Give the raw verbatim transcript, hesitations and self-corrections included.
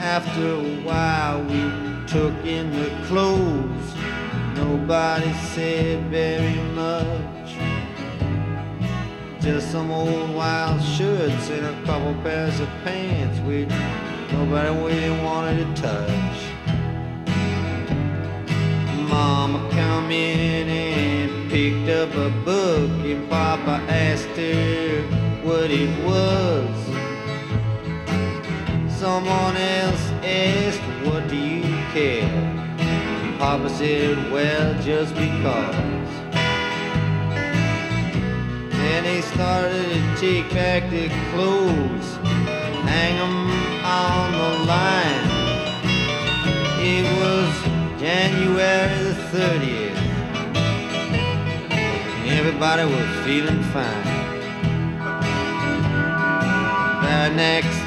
After a while we took in the clothes. Nobody said very much. Just some old wild shirts and a couple pairs of pants which nobody really wanted to touch. Mama come in and picked up a book, and Papa asked her what it was. Someone else asked, what do you care? Papa said, well, just because. Then they started to take back their clothes, hang them on the line. It was January the thirtieth. Everybody was feeling fine. The next